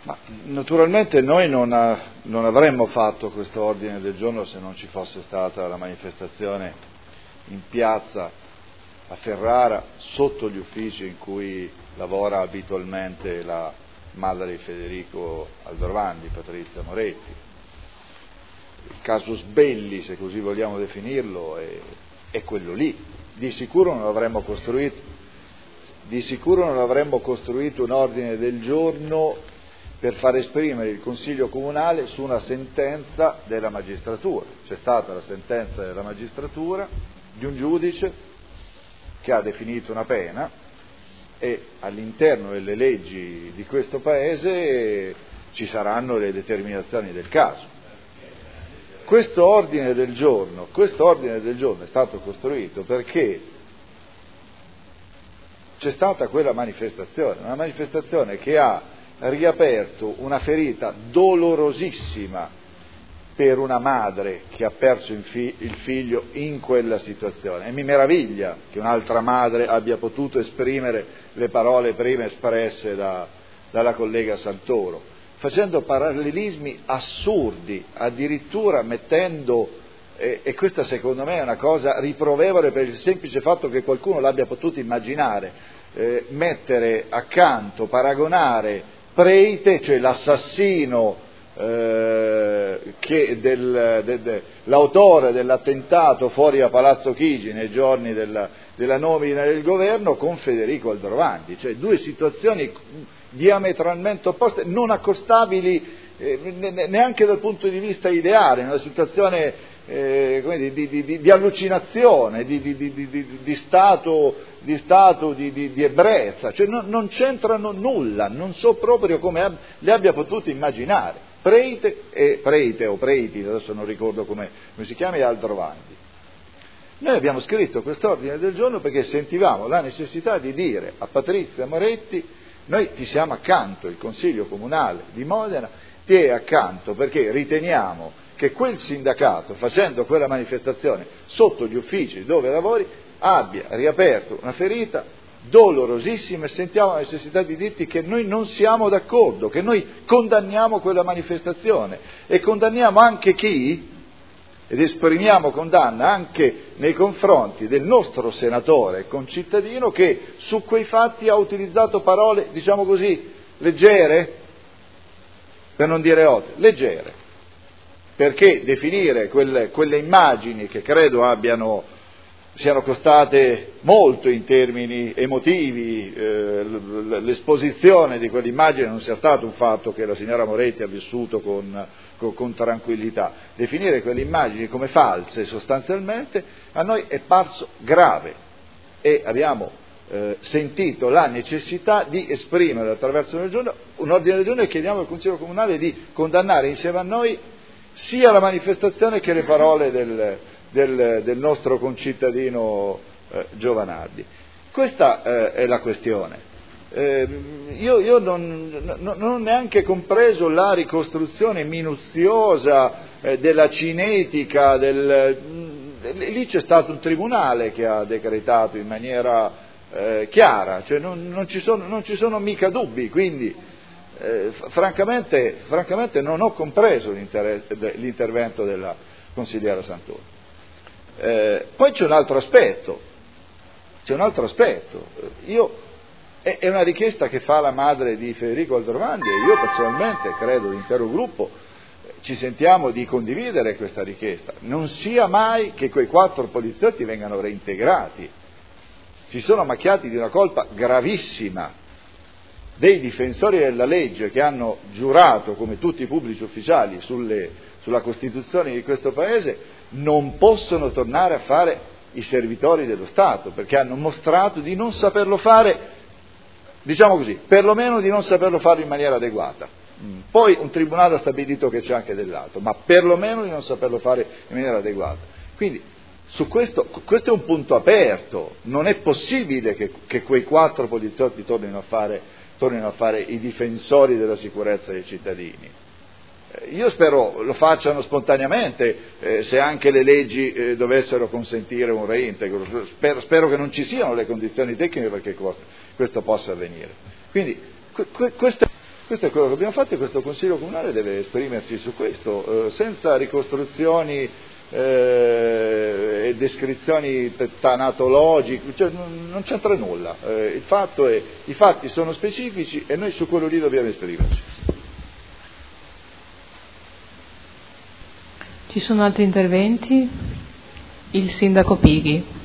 Ma naturalmente noi non avremmo fatto questo ordine del giorno se non ci fosse stata la manifestazione in piazza a Ferrara, sotto gli uffici in cui lavora abitualmente la madre di Federico Aldrovandi, Patrizia Moretti. Il casus belli, se così vogliamo definirlo, è quello lì. Di sicuro non avremmo costruito un ordine del giorno per far esprimere il Consiglio Comunale su una sentenza della magistratura. C'è stata la sentenza della magistratura di un giudice che ha definito una pena e all'interno delle leggi di questo Paese ci saranno le determinazioni del caso. Questo ordine del giorno è stato costruito perché c'è stata quella manifestazione, una manifestazione che ha riaperto una ferita dolorosissima per una madre che ha perso il figlio in quella situazione, e mi meraviglia che un'altra madre abbia potuto esprimere le parole prima espresse dalla collega Santoro, facendo parallelismi assurdi, addirittura mettendo, e questa secondo me è una cosa riprovevole per il semplice fatto che qualcuno l'abbia potuto immaginare, mettere accanto, paragonare Preite, cioè l'assassino, l'autore dell'attentato fuori a Palazzo Chigi nei giorni della nomina del governo, con Federico Aldrovandi, cioè due situazioni diametralmente opposte, non accostabili neanche dal punto di vista ideale, una situazione di allucinazione, di stato di ebbrezza, cioè non c'entrano nulla, non so proprio come le abbia potuto immaginare. Preite o Preiti, adesso non ricordo come si chiama, e Aldrovandi. Noi abbiamo scritto quest'ordine del giorno perché sentivamo la necessità di dire a Patrizia Moretti: noi ti siamo accanto, il Consiglio Comunale di Modena ti è accanto perché riteniamo che quel sindacato, facendo quella manifestazione sotto gli uffici dove lavori, abbia riaperto una ferita dolorosissima, e sentiamo la necessità di dirti che noi non siamo d'accordo, che noi condanniamo quella manifestazione e condanniamo anche chi, ed esprimiamo condanna anche nei confronti del nostro senatore concittadino che su quei fatti ha utilizzato parole, diciamo così, leggere, per non dire oltre, leggere, perché definire quelle immagini, che credo siano costate molto in termini emotivi, l'esposizione di quell'immagine non sia stato un fatto che la signora Moretti ha vissuto con tranquillità, definire quelle immagini come false sostanzialmente a noi è parso grave, e abbiamo sentito la necessità di esprimere attraverso un ordine del giorno, e chiediamo al Consiglio Comunale di condannare insieme a noi sia la manifestazione che le parole del nostro concittadino Giovanardi. Questa è la questione. Io non ho neanche compreso la ricostruzione minuziosa della cinetica, lì c'è stato un tribunale che ha decretato in maniera chiara, cioè non ci sono mica dubbi, quindi francamente non ho compreso l'intervento della consigliera Santoro. Poi c'è un altro aspetto, è una richiesta che fa la madre di Federico Aldrovandi, e io personalmente, credo l'intero gruppo, ci sentiamo di condividere questa richiesta. Non sia mai che quei 4 poliziotti vengano reintegrati, si sono macchiati di una colpa gravissima, dei difensori della legge che hanno giurato, come tutti i pubblici ufficiali, sulla Costituzione di questo Paese, non possono tornare a fare i servitori dello Stato, perché hanno mostrato di non saperlo fare, diciamo così, perlomeno di non saperlo fare in maniera adeguata. Poi un tribunale ha stabilito che c'è anche dell'altro, ma perlomeno di non saperlo fare in maniera adeguata. Quindi su questo è un punto aperto, non è possibile che quei 4 poliziotti tornino a fare i difensori della sicurezza dei cittadini. Io spero lo facciano spontaneamente, se anche le leggi dovessero consentire un reintegro. Spero che non ci siano le condizioni tecniche perché questo possa avvenire. Quindi Questo è quello che abbiamo fatto e questo Consiglio Comunale deve esprimersi su questo, senza ricostruzioni e descrizioni tanatologiche, cioè non c'entra nulla. Il fatto è, i fatti sono specifici e noi su quello lì dobbiamo esprimerci. Ci sono altri interventi? Il sindaco Pighi.